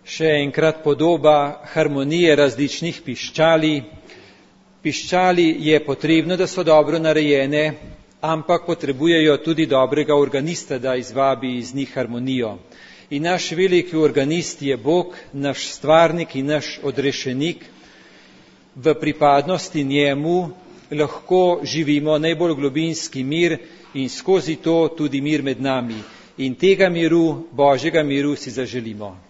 Še enkrat podoba harmonije različnih piščali. Piščali je potrebno, da so dobro narejene, ampak potrebujejo tudi dobrega organista, da izvabi iz njih harmonijo. In naš veliki organist je Bog, naš stvarnik in naš odrešenik. V pripadnosti njemu lahko živimo najbolj globinski mir in skozi to tudi mir med nami. In tega miru, Božjega miru si zaželimo.